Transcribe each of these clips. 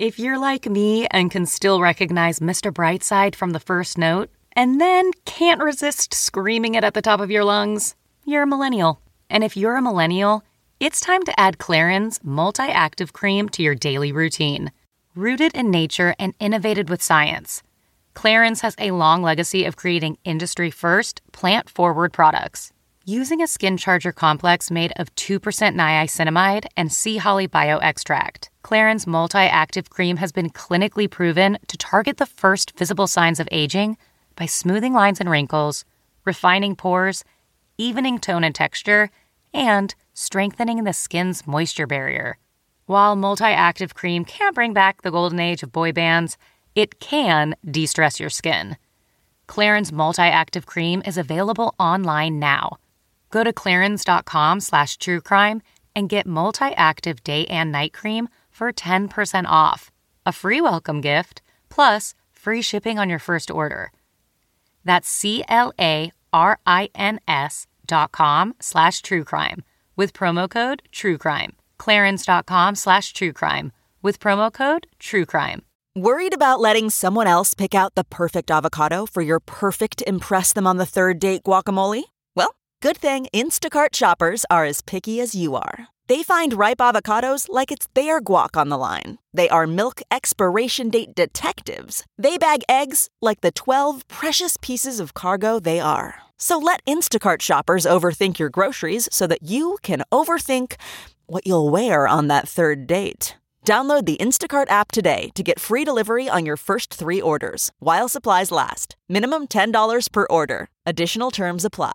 If you're like me and can still recognize Mr. Brightside from the first note, and then can't resist screaming it at the top of your lungs, you're a millennial. And if you're a millennial, it's time to add Clarins Multi-Active Cream to your daily routine. Rooted in nature and innovated with science, Clarins has a long legacy of creating industry-first, plant-forward products. Using a skin charger complex made of 2% niacinamide and sea holly bioextract, Clarins Multi-Active Cream has been clinically proven to target the first visible signs of aging by smoothing lines and wrinkles, refining pores, evening tone and texture, and strengthening the skin's moisture barrier. While Multi-Active Cream can't bring back the golden age of boy bands, it can de-stress your skin. Clarins Multi-Active Cream is available online now. Go to clarins.com/truecrime and get Multi-Active Day and Night Cream for 10% off, a free welcome gift, plus free shipping on your first order. That's clarins.com/truecrime with promo code TRUECRIME. clarins.com/truecrime with promo code TRUECRIME. Worried about letting someone else pick out the perfect avocado for your perfect impress them on the third date guacamole? Well, good thing Instacart shoppers are as picky as you are. They find ripe avocados like it's their guac on the line. They are milk expiration date detectives. They bag eggs like the 12 precious pieces of cargo they are. So let Instacart shoppers overthink your groceries so that you can overthink what you'll wear on that third date. Download the Instacart app today to get free delivery on your first 3 orders, while supplies last. Minimum $10 per order. Additional terms apply.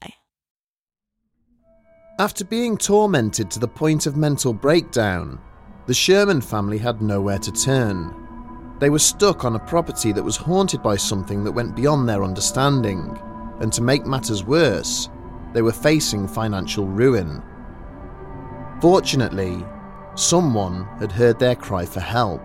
After being tormented to the point of mental breakdown, the Sherman family had nowhere to turn. They were stuck on a property that was haunted by something that went beyond their understanding, and to make matters worse, they were facing financial ruin. Fortunately, someone had heard their cry for help.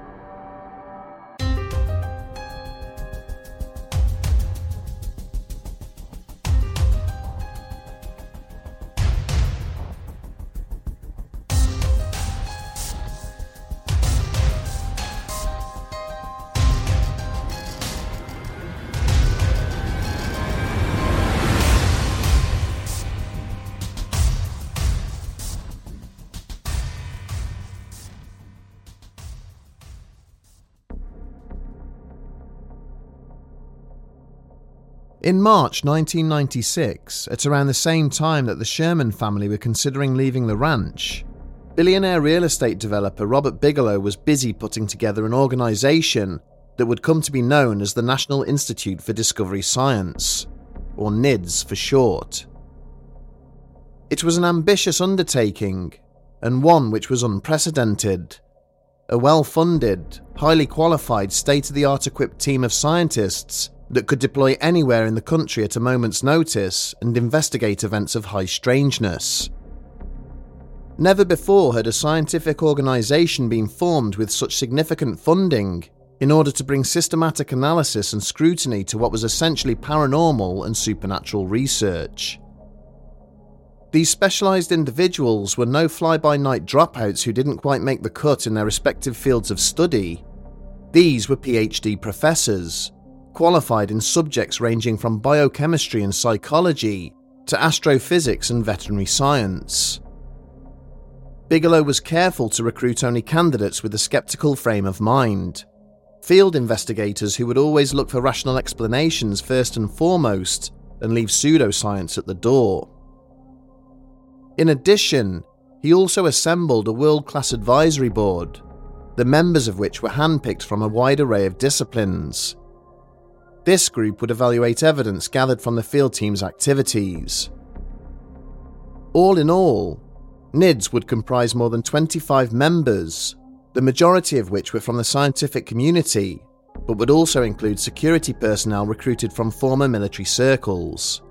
In March 1996, at around the same time that the Sherman family were considering leaving the ranch, billionaire real estate developer Robert Bigelow was busy putting together an organisation that would come to be known as the National Institute for Discovery Science, or NIDS for short. It was an ambitious undertaking, and one which was unprecedented. A well-funded, highly qualified, state-of-the-art equipped team of scientists that could deploy anywhere in the country at a moment's notice and investigate events of high strangeness. Never before had a scientific organisation been formed with such significant funding in order to bring systematic analysis and scrutiny to what was essentially paranormal and supernatural research. These specialised individuals were no fly-by-night dropouts who didn't quite make the cut in their respective fields of study. These were PhD professors, qualified in subjects ranging from biochemistry and psychology to astrophysics and veterinary science. Bigelow was careful to recruit only candidates with a skeptical frame of mind, field investigators who would always look for rational explanations first and foremost and leave pseudoscience at the door. In addition, he also assembled a world-class advisory board, the members of which were handpicked from a wide array of disciplines. This group would evaluate evidence gathered from the field team's activities. All in all, NIDS would comprise more than 25 members, the majority of which were from the scientific community, but would also include security personnel recruited from former military circles.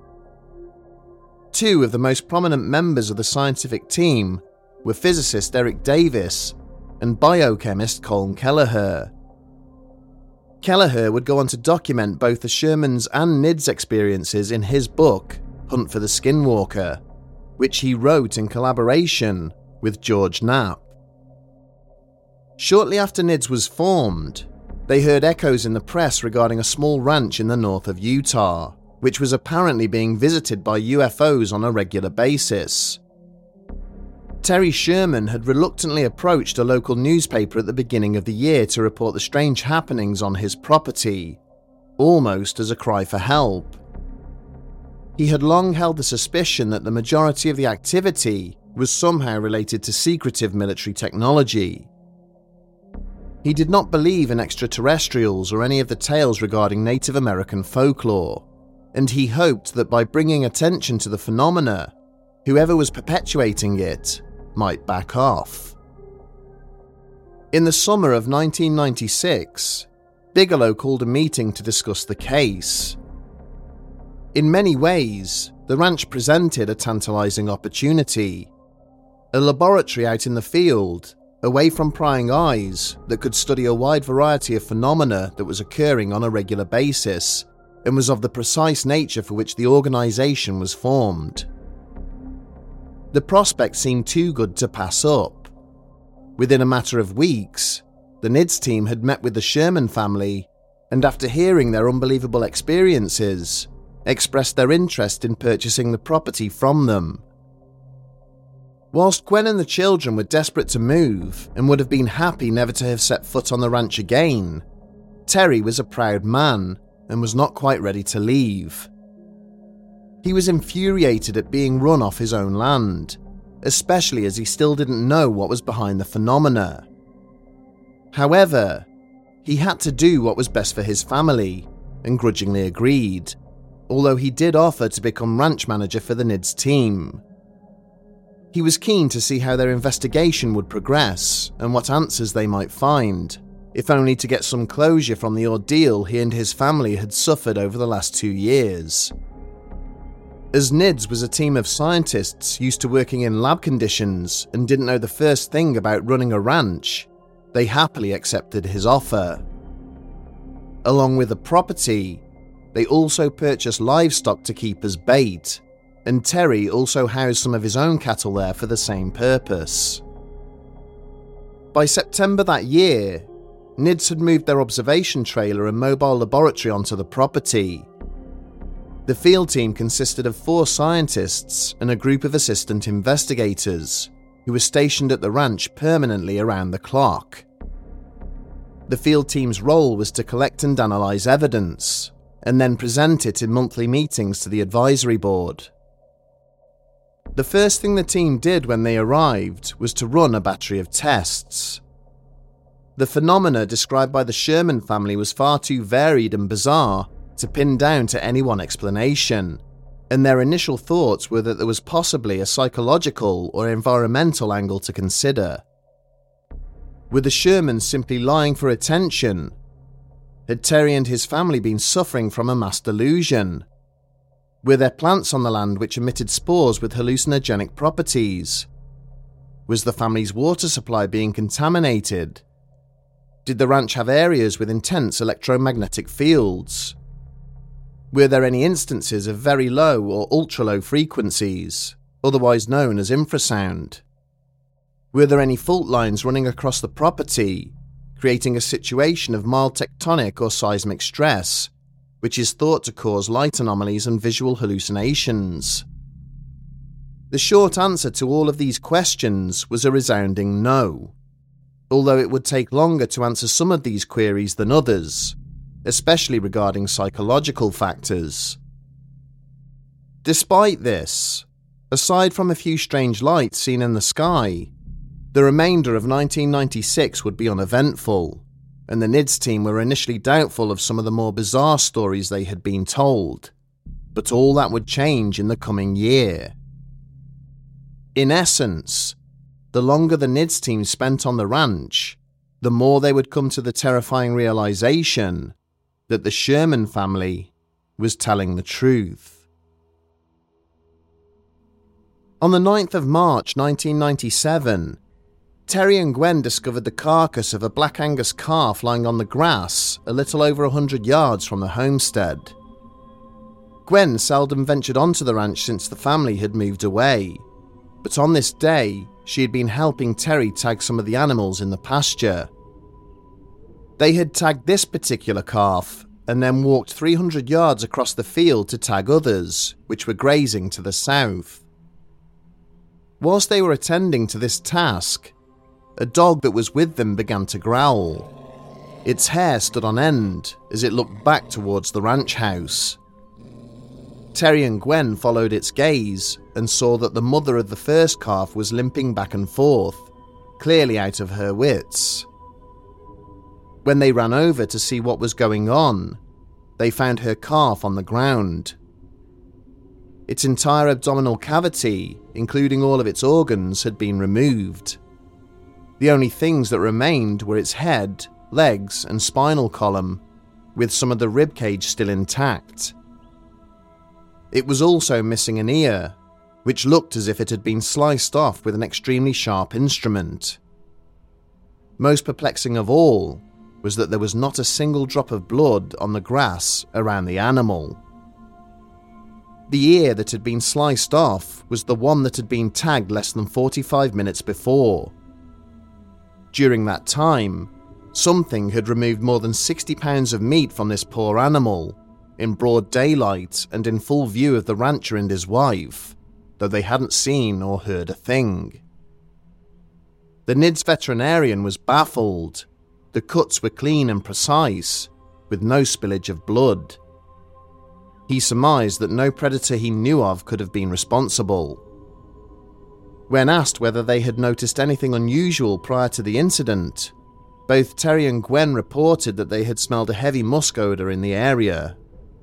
2 of the most prominent members of the scientific team were physicist Eric Davis and biochemist Colm Kelleher. Kelleher would go on to document both the Shermans' and NIDS' experiences in his book, Hunt for the Skinwalker, which he wrote in collaboration with George Knapp. Shortly after NIDS was formed, they heard echoes in the press regarding a small ranch in the north of Utah, which was apparently being visited by UFOs on a regular basis. Terry Sherman had reluctantly approached a local newspaper at the beginning of the year to report the strange happenings on his property, almost as a cry for help. He had long held the suspicion that the majority of the activity was somehow related to secretive military technology. He did not believe in extraterrestrials or any of the tales regarding Native American folklore, and he hoped that by bringing attention to the phenomena, whoever was perpetuating it might back off. In the summer of 1996, Bigelow called a meeting to discuss the case. In many ways, the ranch presented a tantalizing opportunity. A laboratory out in the field, away from prying eyes, that could study a wide variety of phenomena that was occurring on a regular basis and was of the precise nature for which the organization was formed. The prospect seemed too good to pass up. Within a matter of weeks, the NIDS team had met with the Sherman family and, after hearing their unbelievable experiences, expressed their interest in purchasing the property from them. Whilst Gwen and the children were desperate to move and would have been happy never to have set foot on the ranch again, Terry was a proud man and was not quite ready to leave. He was infuriated at being run off his own land, especially as he still didn't know what was behind the phenomena. However, he had to do what was best for his family and grudgingly agreed, although he did offer to become ranch manager for the NIDS team. He was keen to see how their investigation would progress and what answers they might find, if only to get some closure from the ordeal he and his family had suffered over the last 2 years. As NIDS was a team of scientists used to working in lab conditions and didn't know the first thing about running a ranch, they happily accepted his offer. Along with the property, they also purchased livestock to keep as bait, and Terry also housed some of his own cattle there for the same purpose. By September that year, NIDS had moved their observation trailer and mobile laboratory onto the property. The field team consisted of 4 scientists and a group of assistant investigators who were stationed at the ranch permanently around the clock. The field team's role was to collect and analyse evidence, and then present it in monthly meetings to the advisory board. The first thing the team did when they arrived was to run a battery of tests. The phenomena described by the Sherman family was far too varied and bizarre to pin down to any one explanation, and their initial thoughts were that there was possibly a psychological or environmental angle to consider. Were the Shermans simply lying for attention? Had Terry and his family been suffering from a mass delusion? Were there plants on the land which emitted spores with hallucinogenic properties? Was the family's water supply being contaminated? Did the ranch have areas with intense electromagnetic fields? Were there any instances of very low or ultra-low frequencies, otherwise known as infrasound? Were there any fault lines running across the property, creating a situation of mild tectonic or seismic stress, which is thought to cause light anomalies and visual hallucinations? The short answer to all of these questions was a resounding no, although it would take longer to answer some of these queries than others, especially regarding psychological factors. Despite this, aside from a few strange lights seen in the sky, the remainder of 1996 would be uneventful, and the NIDS team were initially doubtful of some of the more bizarre stories they had been told, but all that would change in the coming year. In essence, the longer the NIDS team spent on the ranch, the more they would come to the terrifying realization that the Sherman family was telling the truth. On the 9th of March 1997, Terry and Gwen discovered the carcass of a Black Angus calf lying on the grass a little over 100 yards from the homestead. Gwen seldom ventured onto the ranch since the family had moved away, but on this day, she had been helping Terry tag some of the animals in the pasture. They had tagged this particular calf and then walked 300 yards across the field to tag others, which were grazing to the south. Whilst they were attending to this task, a dog that was with them began to growl. Its hair stood on end as it looked back towards the ranch house. Terry and Gwen followed its gaze and saw that the mother of the first calf was limping back and forth, clearly out of her wits. When they ran over to see what was going on, they found her calf on the ground. Its entire abdominal cavity, including all of its organs, had been removed. The only things that remained were its head, legs, and spinal column, with some of the ribcage still intact. It was also missing an ear, which looked as if it had been sliced off with an extremely sharp instrument. Most perplexing of all was that there was not a single drop of blood on the grass around the animal. The ear that had been sliced off was the one that had been tagged less than 45 minutes before. During that time, something had removed more than 60 pounds of meat from this poor animal, in broad daylight and in full view of the rancher and his wife, though they hadn't seen or heard a thing. The NIDS veterinarian was baffled. The cuts were clean and precise, with no spillage of blood. He surmised that no predator he knew of could have been responsible. When asked whether they had noticed anything unusual prior to the incident, both Terry and Gwen reported that they had smelled a heavy musk odour in the area.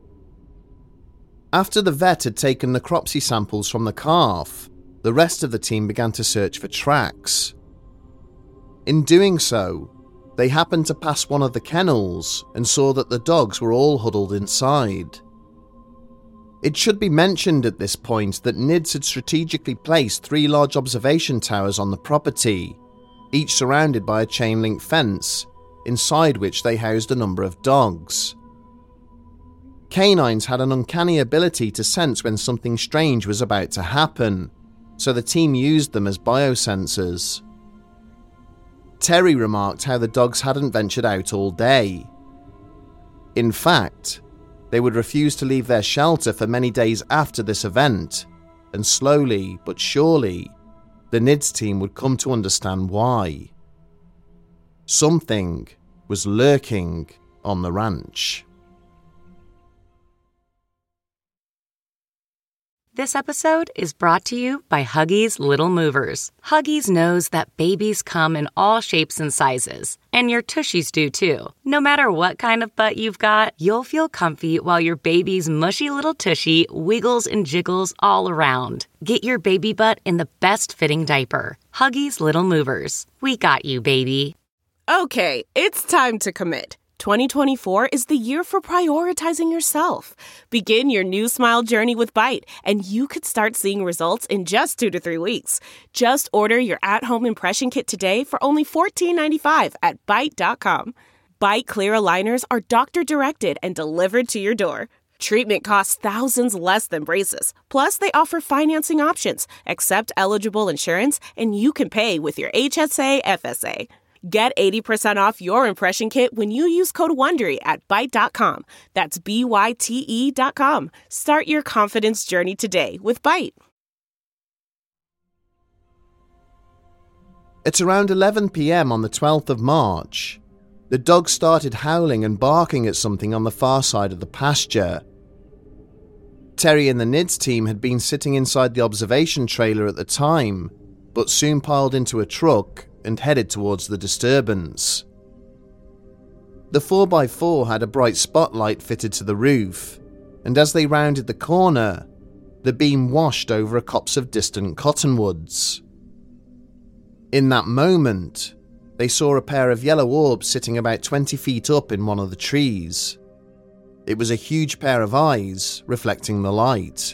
After the vet had taken necropsy samples from the calf, the rest of the team began to search for tracks. In doing so, they happened to pass one of the kennels and saw that the dogs were all huddled inside. It should be mentioned at this point that NIDS had strategically placed 3 large observation towers on the property, each surrounded by a chain-link fence, inside which they housed a number of dogs. Canines had an uncanny ability to sense when something strange was about to happen, so the team used them as biosensors. Terry remarked how the dogs hadn't ventured out all day. In fact, they would refuse to leave their shelter for many days after this event, and slowly but surely, the NIDS team would come to understand why. Something was lurking on the ranch. This episode is brought to you by Huggies Little Movers. Huggies knows that babies come in all shapes and sizes, and your tushies do too. No matter what kind of butt you've got, you'll feel comfy while your baby's mushy little tushy wiggles and jiggles all around. Get your baby butt in the best fitting diaper. Huggies Little Movers. We got you, baby. Okay, it's time to commit. 2024 is the year for prioritizing yourself. Begin your new smile journey with Byte, and you could start seeing results in just 2 to 3 weeks. Just order your at-home impression kit today for only $14.95 at Byte.com. Byte clear aligners are doctor-directed and delivered to your door. Treatment costs thousands less than braces. Plus, they offer financing options, accept eligible insurance, and you can pay with your HSA FSA. Get 80% off your impression kit when you use code WONDERY at Byte.com. That's BYTE.com. Start your confidence journey today with Byte. At around 11 p.m. on the 12th of March, the dogs started howling and barking at something on the far side of the pasture. Terry and the NIDS team had been sitting inside the observation trailer at the time, but soon piled into a truck and headed towards the disturbance. The 4x4 had a bright spotlight fitted to the roof, and as they rounded the corner, the beam washed over a copse of distant cottonwoods. In that moment, they saw a pair of yellow orbs sitting about 20 feet up in one of the trees. It was a huge pair of eyes reflecting the light.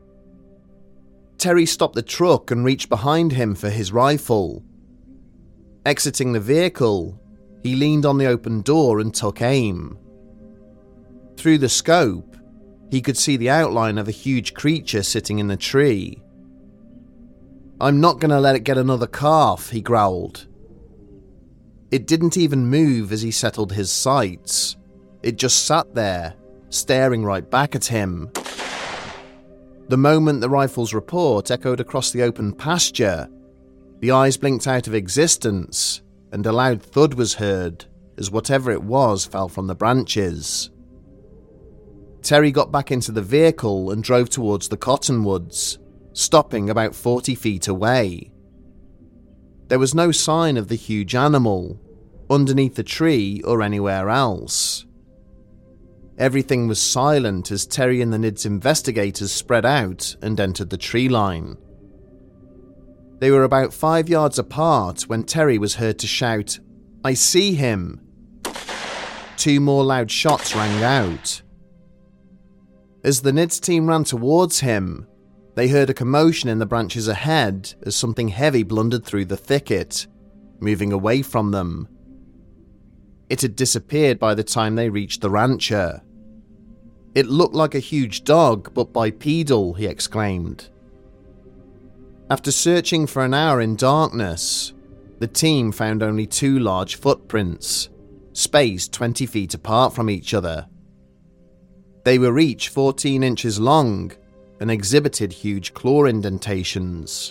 Terry stopped the truck and reached behind him for his rifle. Exiting the vehicle, he leaned on the open door and took aim. Through the scope, he could see the outline of a huge creature sitting in the tree. "I'm not going to let it get another calf," he growled. It didn't even move as he settled his sights. It just sat there, staring right back at him. The moment the rifle's report echoed across the open pasture, the eyes blinked out of existence, and a loud thud was heard as whatever it was fell from the branches. Terry got back into the vehicle and drove towards the cottonwoods, stopping about 40 feet away. There was no sign of the huge animal, underneath the tree or anywhere else. Everything was silent as Terry and the NIDS investigators spread out and entered the tree line. They were about 5 yards apart when Terry was heard to shout, "I see him!" 2 more loud shots rang out. As the NIDS team ran towards him, they heard a commotion in the branches ahead as something heavy blundered through the thicket, moving away from them. It had disappeared by the time they reached the rancher. "It looked like a huge dog, but bipedal," he exclaimed. After searching for an hour in darkness, the team found only 2 large footprints, spaced 20 feet apart from each other. They were each 14 inches long and exhibited huge claw indentations.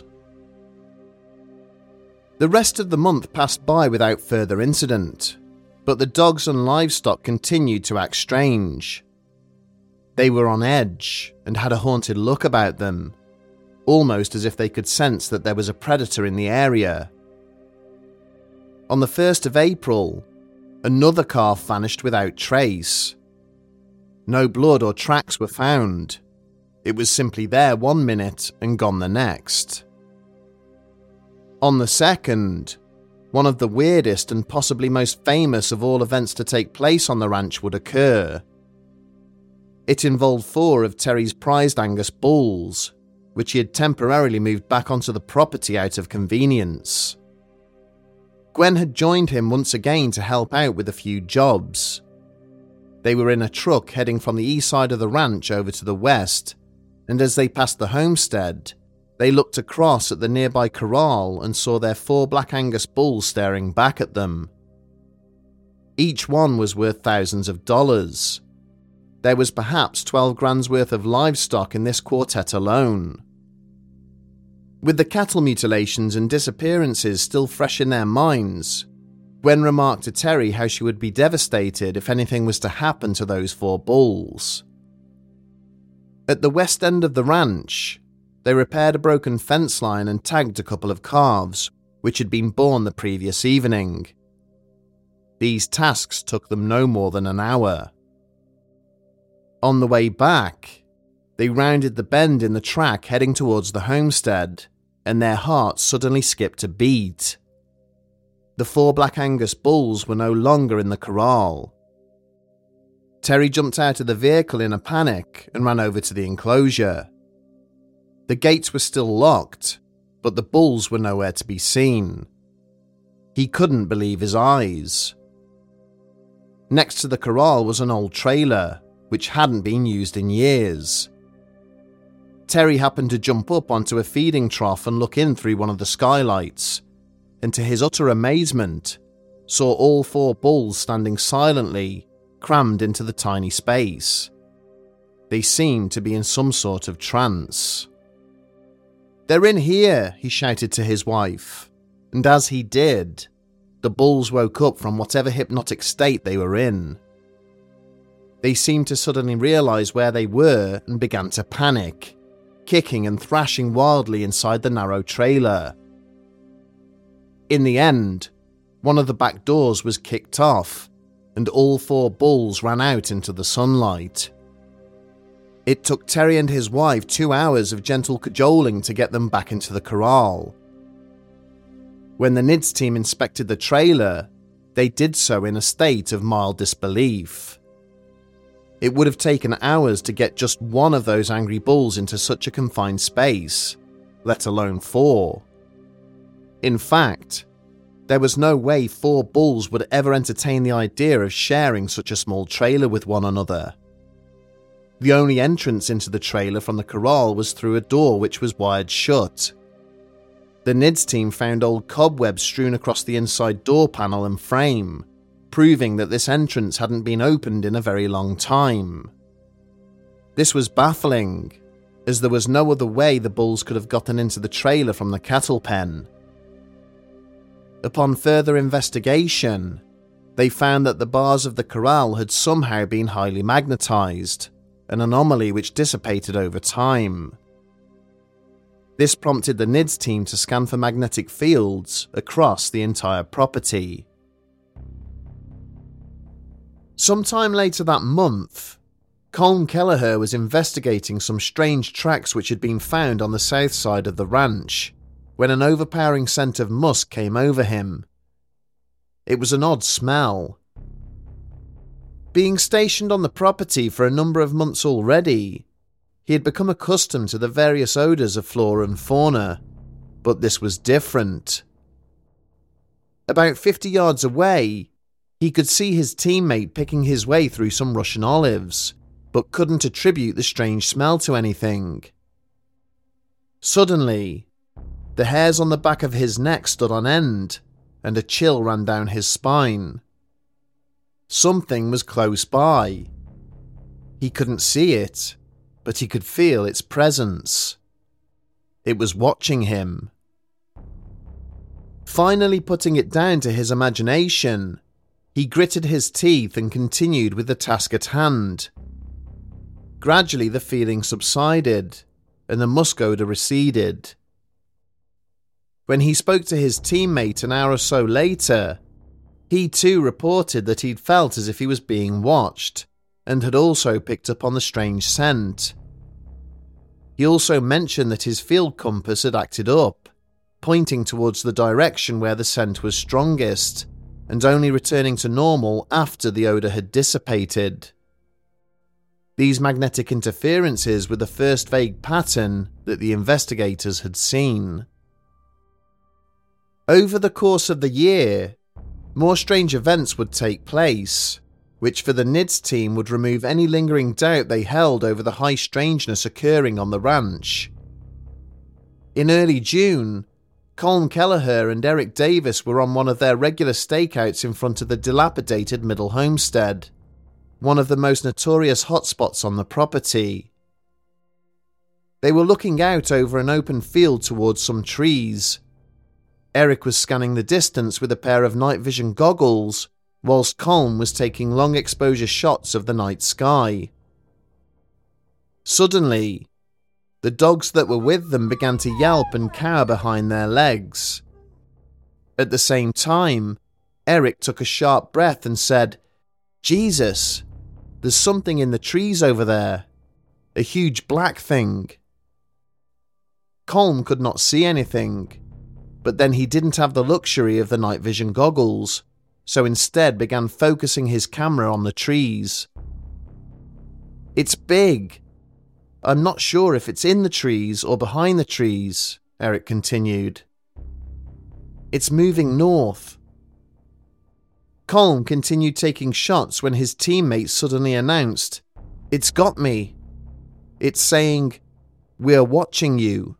The rest of the month passed by without further incident, but the dogs and livestock continued to act strange. They were on edge and had a haunted look about them, almost as if they could sense that there was a predator in the area. On the 1st of April, another calf vanished without trace. No blood or tracks were found. It was simply there 1 minute and gone the next. On the 2nd, one of the weirdest and possibly most famous of all events to take place on the ranch would occur. It involved 4 of Terry's prized Angus bulls, which he had temporarily moved back onto the property out of convenience. Gwen had joined him once again to help out with a few jobs. They were in a truck heading from the east side of the ranch over to the west, and as they passed the homestead, they looked across at the nearby corral and saw their 4 black Angus bulls staring back at them. Each one was worth thousands of dollars. There was perhaps 12 grand's worth of livestock in this quartet alone. With the cattle mutilations and disappearances still fresh in their minds, Gwen remarked to Terry how she would be devastated if anything was to happen to those 4 bulls. At the west end of the ranch, they repaired a broken fence line and tagged a couple of calves, which had been born the previous evening. These tasks took them no more than an hour. On the way back, they rounded the bend in the track heading towards the homestead, and their hearts suddenly skipped a beat. The 4 black Angus bulls were no longer in the corral. Terry jumped out of the vehicle in a panic and ran over to the enclosure. The gates were still locked, but the bulls were nowhere to be seen. He couldn't believe his eyes. Next to the corral was an old trailer, which hadn't been used in years. Terry happened to jump up onto a feeding trough and look in through one of the skylights, and to his utter amazement, saw all 4 bulls standing silently, crammed into the tiny space. They seemed to be in some sort of trance. "They're in here," he shouted to his wife, and as he did, the bulls woke up from whatever hypnotic state they were in. They seemed to suddenly realize where they were and began to panic, kicking and thrashing wildly inside the narrow trailer. In the end, one of the back doors was kicked off, and all 4 bulls ran out into the sunlight. It took Terry and his wife 2 hours of gentle cajoling to get them back into the corral. When the NIDS team inspected the trailer, they did so in a state of mild disbelief. It would have taken hours to get just one of those angry bulls into such a confined space, let alone 4. In fact, there was no way 4 bulls would ever entertain the idea of sharing such a small trailer with one another. The only entrance into the trailer from the corral was through a door which was wired shut. The NIDS team found old cobwebs strewn across the inside door panel and frame, proving that this entrance hadn't been opened in a very long time. This was baffling, as there was no other way the bulls could have gotten into the trailer from the cattle pen. Upon further investigation, they found that the bars of the corral had somehow been highly magnetized, an anomaly which dissipated over time. This prompted the NIDS team to scan for magnetic fields across the entire property. Sometime later that month, Colm Kelleher was investigating some strange tracks which had been found on the south side of the ranch, when an overpowering scent of musk came over him. It was an odd smell. Being stationed on the property for a number of months already, he had become accustomed to the various odours of flora and fauna, but this was different. About 50 yards away, he could see his teammate picking his way through some Russian olives, but couldn't attribute the strange smell to anything. Suddenly, the hairs on the back of his neck stood on end, and a chill ran down his spine. Something was close by. He couldn't see it, but he could feel its presence. It was watching him. Finally putting it down to his imagination, he gritted his teeth and continued with the task at hand. Gradually the feeling subsided, and the musk odour receded. When he spoke to his teammate an hour or so later, he too reported that he'd felt as if he was being watched, and had also picked up on the strange scent. He also mentioned that his field compass had acted up, pointing towards the direction where the scent was strongest, and only returning to normal after the odour had dissipated. These magnetic interferences were the first vague pattern that the investigators had seen. Over the course of the year, more strange events would take place, which for the NIDS team would remove any lingering doubt they held over the high strangeness occurring on the ranch. In early June, Colm Kelleher and Eric Davis were on one of their regular stakeouts in front of the dilapidated Middle Homestead, one of the most notorious hotspots on the property. They were looking out over an open field towards some trees. Eric was scanning the distance with a pair of night vision goggles, whilst Colm was taking long exposure shots of the night sky. Suddenly, the dogs that were with them began to yelp and cower behind their legs. At the same time, Eric took a sharp breath and said, "Jesus, there's something in the trees over there. A huge black thing." Colm could not see anything, but then he didn't have the luxury of the night vision goggles, so instead began focusing his camera on the trees. "It's big. I'm not sure if it's in the trees or behind the trees," Eric continued. "It's moving north." Colm continued taking shots when his teammate suddenly announced, "It's got me. It's saying, 'We're watching you.'"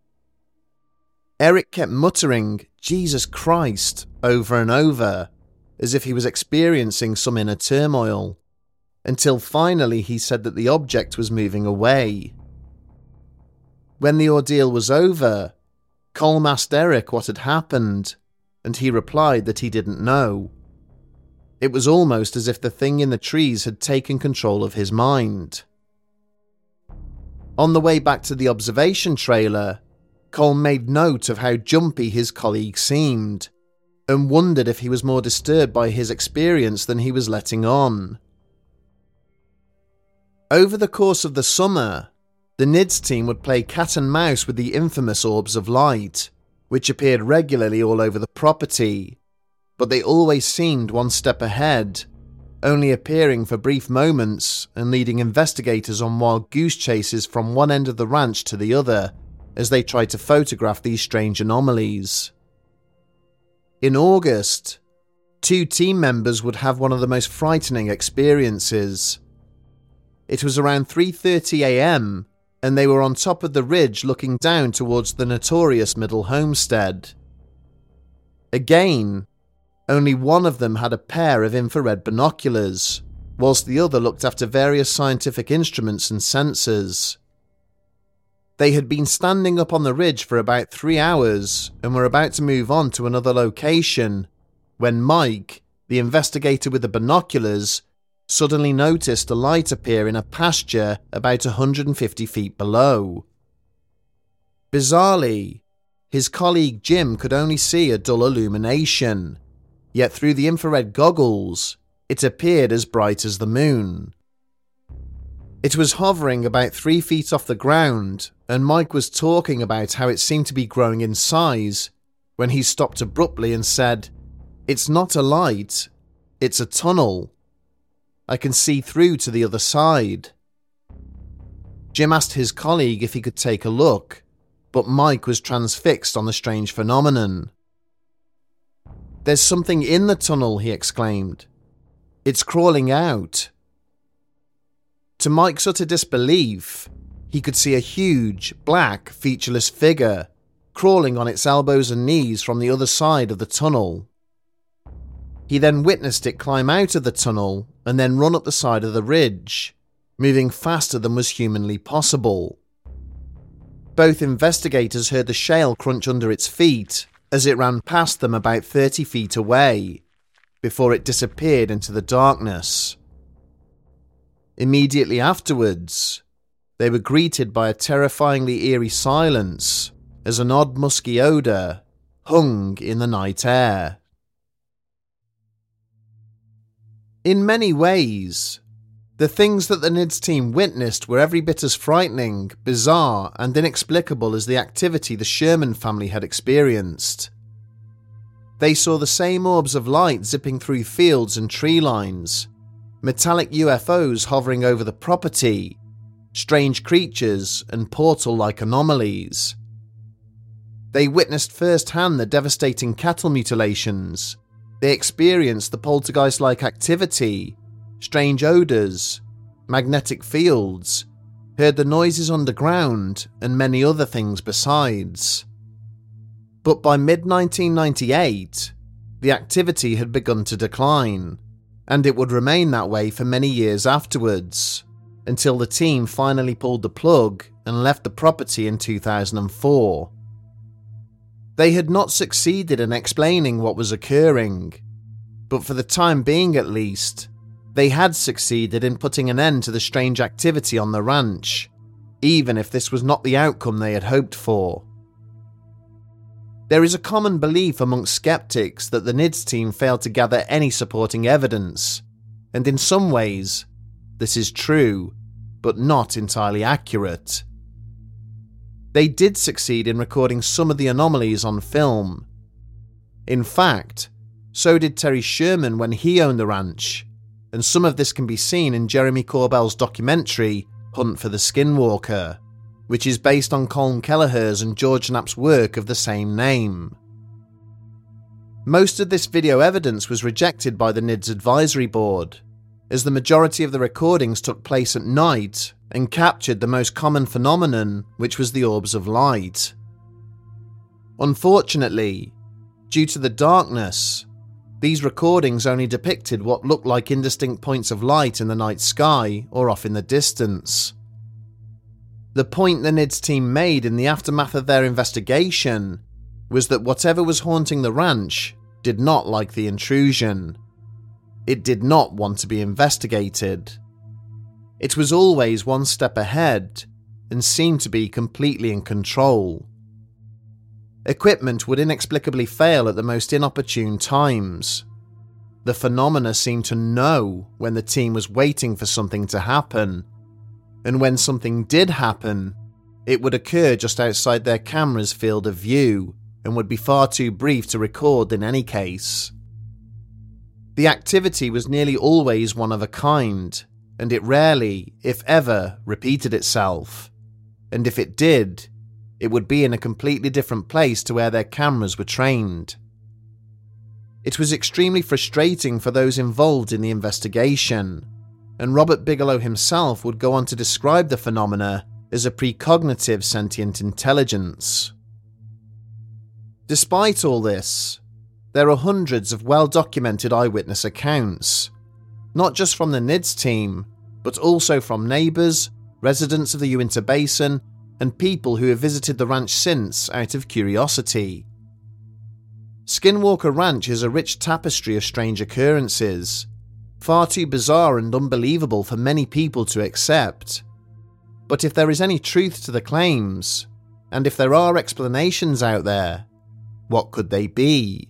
Eric kept muttering, "Jesus Christ," over and over, as if he was experiencing some inner turmoil, until finally he said that the object was moving away. When the ordeal was over, Colm asked Eric what had happened, and he replied that he didn't know. It was almost as if the thing in the trees had taken control of his mind. On the way back to the observation trailer, Colm made note of how jumpy his colleague seemed, and wondered if he was more disturbed by his experience than he was letting on. Over the course of the summer, the NIDS team would play cat and mouse with the infamous orbs of light, which appeared regularly all over the property, but they always seemed one step ahead, only appearing for brief moments and leading investigators on wild goose chases from one end of the ranch to the other as they tried to photograph these strange anomalies. In August, 2 team members would have one of the most frightening experiences. It was around 3:30 a.m. and they were on top of the ridge looking down towards the notorious Middle Homestead. Again, only one of them had a pair of infrared binoculars, whilst the other looked after various scientific instruments and sensors. They had been standing up on the ridge for about 3 hours and were about to move on to another location when Mike, the investigator with the binoculars, suddenly noticed a light appear in a pasture about 150 feet below. Bizarrely, his colleague Jim could only see a dull illumination, yet through the infrared goggles, it appeared as bright as the moon. It was hovering about 3 feet off the ground, and Mike was talking about how it seemed to be growing in size when he stopped abruptly and said, "It's not a light, it's a tunnel. I can see through to the other side." Jim asked his colleague if he could take a look, but Mike was transfixed on the strange phenomenon. "There's something in the tunnel," he exclaimed. "It's crawling out." To Mike's utter disbelief, he could see a huge, black, featureless figure crawling on its elbows and knees from the other side of the tunnel. He then witnessed it climb out of the tunnel and then run up the side of the ridge, moving faster than was humanly possible. Both investigators heard the shale crunch under its feet as it ran past them about 30 feet away, before it disappeared into the darkness. Immediately afterwards, they were greeted by a terrifyingly eerie silence as an odd musky odour hung in the night air. In many ways, the things that the NIDS team witnessed were every bit as frightening, bizarre, and inexplicable as the activity the Sherman family had experienced. They saw the same orbs of light zipping through fields and tree lines, metallic UFOs hovering over the property, strange creatures, and portal-like anomalies. They witnessed firsthand the devastating cattle mutilations. They experienced the poltergeist-like activity, strange odours, magnetic fields, heard the noises underground, and many other things besides. But by mid-1998, the activity had begun to decline, and it would remain that way for many years afterwards, until the team finally pulled the plug and left the property in 2004. They had not succeeded in explaining what was occurring, but for the time being at least, they had succeeded in putting an end to the strange activity on the ranch, even if this was not the outcome they had hoped for. There is a common belief amongst skeptics that the NIDS team failed to gather any supporting evidence, and in some ways, this is true, but not entirely accurate. They did succeed in recording some of the anomalies on film. In fact, so did Terry Sherman when he owned the ranch, and some of this can be seen in Jeremy Corbell's documentary, Hunt for the Skinwalker, which is based on Colm Kelleher's and George Knapp's work of the same name. Most of this video evidence was rejected by the NIDS advisory board, as the majority of the recordings took place at night and captured the most common phenomenon, which was the orbs of light. Unfortunately, due to the darkness, these recordings only depicted what looked like indistinct points of light in the night sky or off in the distance. The point the NIDS team made in the aftermath of their investigation was that whatever was haunting the ranch did not like the intrusion. It did not want to be investigated. It was always one step ahead and seemed to be completely in control. Equipment would inexplicably fail at the most inopportune times. The phenomena seemed to know when the team was waiting for something to happen, and when something did happen, it would occur just outside their camera's field of view and would be far too brief to record in any case. The activity was nearly always one of a kind, and it rarely, if ever, repeated itself. And if it did, it would be in a completely different place to where their cameras were trained. It was extremely frustrating for those involved in the investigation, and Robert Bigelow himself would go on to describe the phenomena as a precognitive sentient intelligence. Despite all this, there are hundreds of well-documented eyewitness accounts, not just from the NIDS team, but also from neighbours, residents of the Uinta Basin, and people who have visited the ranch since out of curiosity. Skinwalker Ranch is a rich tapestry of strange occurrences, far too bizarre and unbelievable for many people to accept. But if there is any truth to the claims, and if there are explanations out there, what could they be?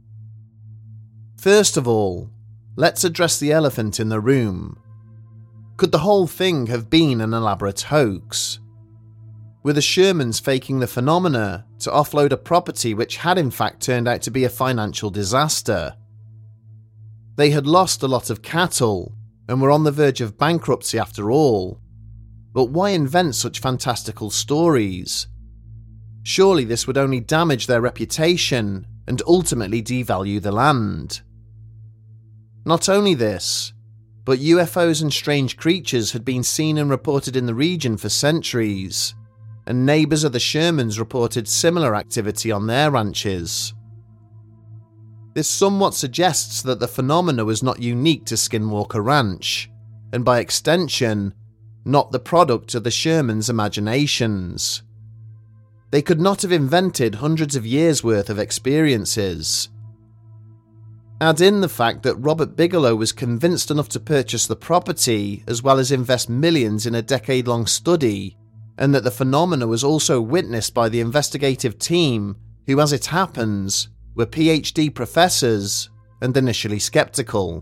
First of all, let's address the elephant in the room. Could the whole thing have been an elaborate hoax? Were the Shermans faking the phenomena to offload a property which had in fact turned out to be a financial disaster? They had lost a lot of cattle and were on the verge of bankruptcy after all. But why invent such fantastical stories? Surely this would only damage their reputation and ultimately devalue the land. Not only this, but UFOs and strange creatures had been seen and reported in the region for centuries, and neighbours of the Shermans reported similar activity on their ranches. This somewhat suggests that the phenomena was not unique to Skinwalker Ranch, and by extension, not the product of the Shermans' imaginations. They could not have invented hundreds of years' worth of experiences. Add in the fact that Robert Bigelow was convinced enough to purchase the property as well as invest millions in a decade-long study, and that the phenomena was also witnessed by the investigative team who, as it happens, were PhD professors and initially skeptical.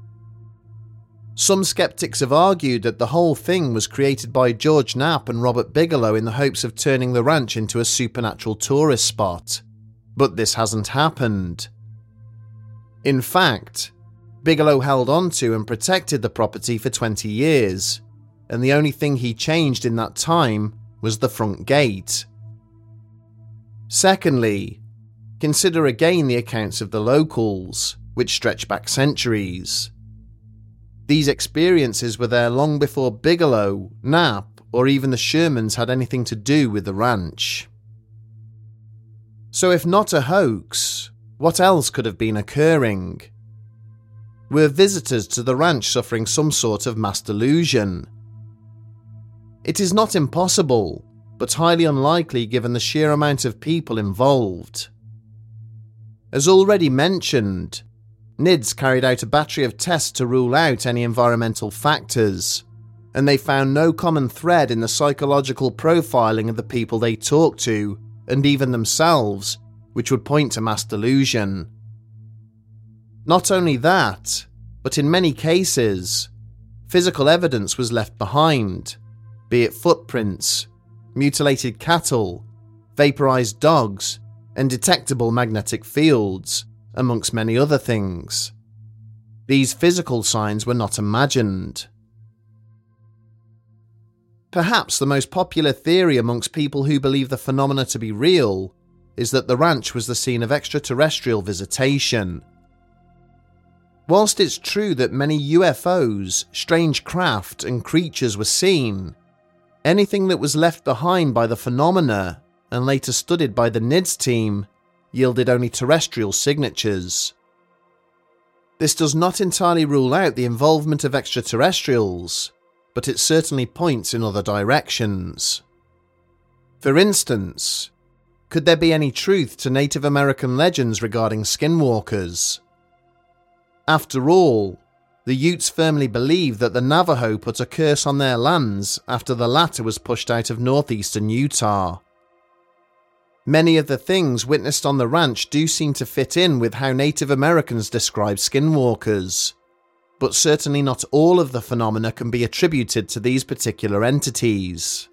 Some skeptics have argued that the whole thing was created by George Knapp and Robert Bigelow in the hopes of turning the ranch into a supernatural tourist spot, but this hasn't happened. In fact, Bigelow held onto and protected the property for 20 years, and the only thing he changed in that time was the front gate. Secondly, consider again the accounts of the locals, which stretch back centuries. These experiences were there long before Bigelow, Knapp, or even the Shermans had anything to do with the ranch. So if not a hoax, what else could have been occurring? Were visitors to the ranch suffering some sort of mass delusion? It is not impossible, but highly unlikely given the sheer amount of people involved. As already mentioned, NIDS carried out a battery of tests to rule out any environmental factors, and they found no common thread in the psychological profiling of the people they talked to, and even themselves, which would point to mass delusion. Not only that, but in many cases, physical evidence was left behind, be it footprints, mutilated cattle, vaporized dogs, and detectable magnetic fields, amongst many other things. These physical signs were not imagined. Perhaps the most popular theory amongst people who believe the phenomena to be real is that the ranch was the scene of extraterrestrial visitation. Whilst it's true that many UFOs, strange craft, and creatures were seen, anything that was left behind by the phenomena and later studied by the NIDS team yielded only terrestrial signatures. This does not entirely rule out the involvement of extraterrestrials, but it certainly points in other directions. For instance, could there be any truth to Native American legends regarding skinwalkers? After all, the Utes firmly believe that the Navajo put a curse on their lands after the latter was pushed out of northeastern Utah. Many of the things witnessed on the ranch do seem to fit in with how Native Americans describe skinwalkers, but certainly not all of the phenomena can be attributed to these particular entities.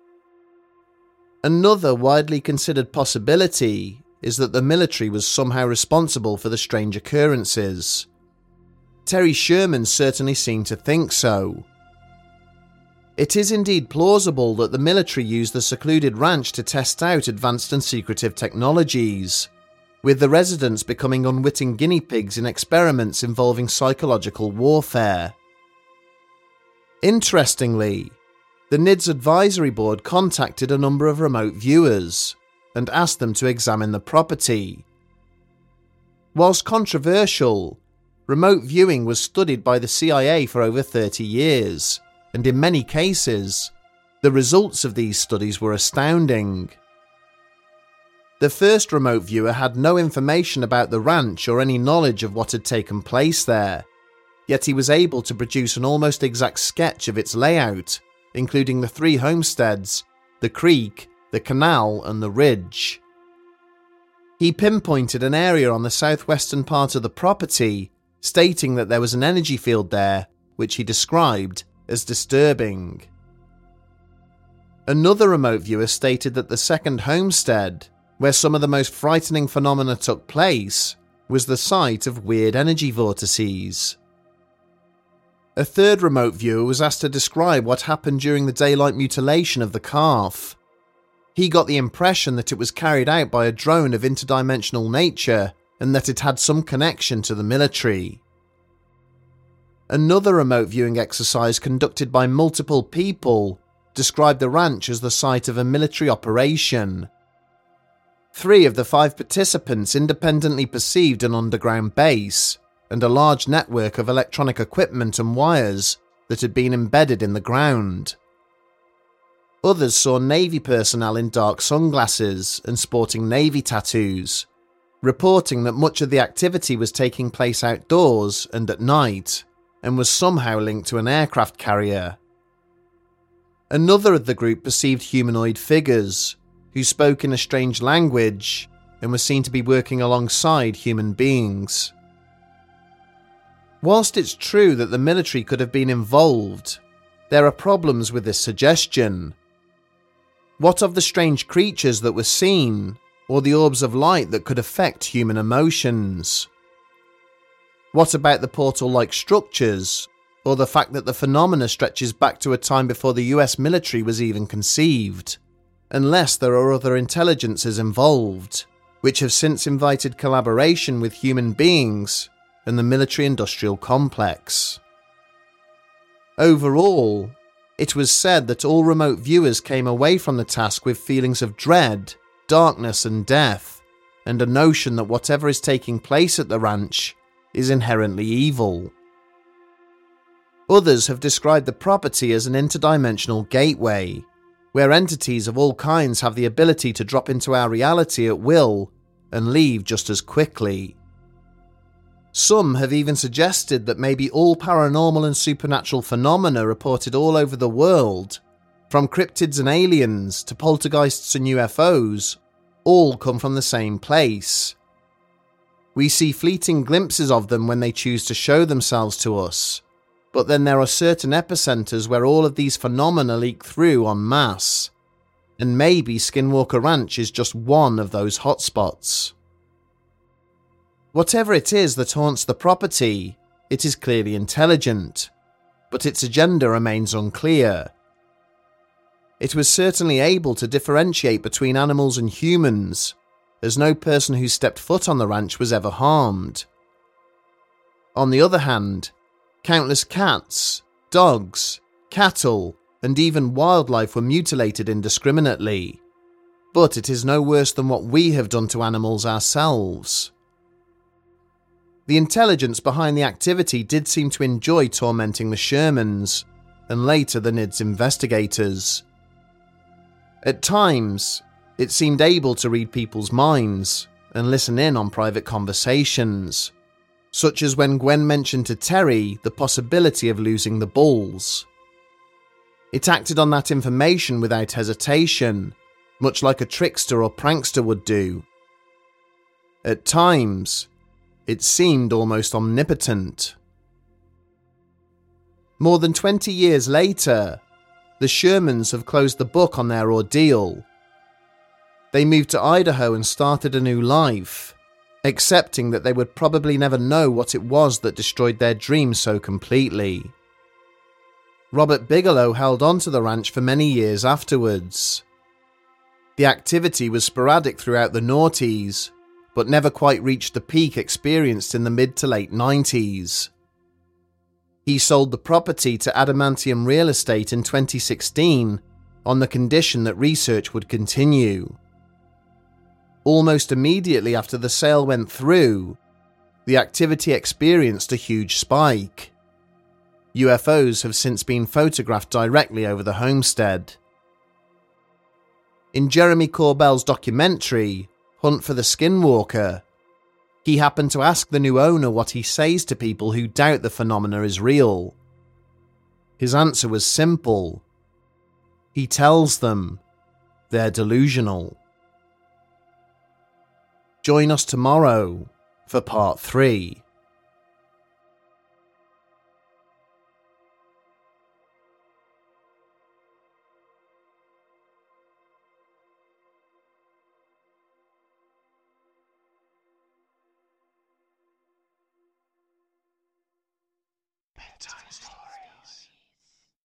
Another widely considered possibility is that the military was somehow responsible for the strange occurrences. Terry Sherman certainly seemed to think so. It is indeed plausible that the military used the secluded ranch to test out advanced and secretive technologies, with the residents becoming unwitting guinea pigs in experiments involving psychological warfare. Interestingly, the NIDS advisory board contacted a number of remote viewers and asked them to examine the property. Whilst controversial, remote viewing was studied by the CIA for over 30 years, and in many cases, the results of these studies were astounding. The first remote viewer had no information about the ranch or any knowledge of what had taken place there, yet he was able to produce an almost exact sketch of its layout, including the 3 homesteads, the creek, the canal, and the ridge. He pinpointed an area on the southwestern part of the property, stating that there was an energy field there, which he described as disturbing. Another remote viewer stated that the second homestead, where some of the most frightening phenomena took place, was the site of weird energy vortices. A third remote viewer was asked to describe what happened during the daylight mutilation of the calf. He got the impression that it was carried out by a drone of interdimensional nature and that it had some connection to the military. Another remote viewing exercise conducted by multiple people described the ranch as the site of a military operation. 3 of the 5 participants independently perceived an underground base and a large network of electronic equipment and wires that had been embedded in the ground. Others saw Navy personnel in dark sunglasses and sporting Navy tattoos, reporting that much of the activity was taking place outdoors and at night, and was somehow linked to an aircraft carrier. Another of the group perceived humanoid figures, who spoke in a strange language and were seen to be working alongside human beings. Whilst it's true that the military could have been involved, there are problems with this suggestion. What of the strange creatures that were seen, or the orbs of light that could affect human emotions? What about the portal-like structures, or the fact that the phenomena stretches back to a time before the US military was even conceived, unless there are other intelligences involved, which have since invited collaboration with human beings and the military-industrial complex. Overall, it was said that all remote viewers came away from the task with feelings of dread, darkness, and death, and a notion that whatever is taking place at the ranch is inherently evil. Others have described the property as an interdimensional gateway, where entities of all kinds have the ability to drop into our reality at will and leave just as quickly. Some have even suggested that maybe all paranormal and supernatural phenomena reported all over the world, from cryptids and aliens to poltergeists and UFOs, all come from the same place. We see fleeting glimpses of them when they choose to show themselves to us, but then there are certain epicenters where all of these phenomena leak through en masse, and maybe Skinwalker Ranch is just one of those hotspots. Whatever it is that haunts the property, it is clearly intelligent, but its agenda remains unclear. It was certainly able to differentiate between animals and humans, as no person who stepped foot on the ranch was ever harmed. On the other hand, countless cats, dogs, cattle, and even wildlife were mutilated indiscriminately, but it is no worse than what we have done to animals ourselves. The intelligence behind the activity did seem to enjoy tormenting the Shermans, and later the NIDS investigators. At times, it seemed able to read people's minds and listen in on private conversations, such as when Gwen mentioned to Terry the possibility of losing the bulls. It acted on that information without hesitation, much like a trickster or prankster would do. At times, it seemed almost omnipotent. More than 20 years later, the Shermans have closed the book on their ordeal. They moved to Idaho and started a new life, accepting that they would probably never know what it was that destroyed their dreams so completely. Robert Bigelow held on to the ranch for many years afterwards. The activity was sporadic throughout the noughties, but never quite reached the peak experienced in the mid to late 90s. He sold the property to Adamantium Real Estate in 2016 on the condition that research would continue. Almost immediately after the sale went through, the activity experienced a huge spike. UFOs have since been photographed directly over the homestead. In Jeremy Corbell's documentary, Hunt for the Skinwalker, he happened to ask the new owner what he says to people who doubt the phenomena is real. His answer was simple. He tells them they're delusional. Join us tomorrow for part 3. Bedtime stories.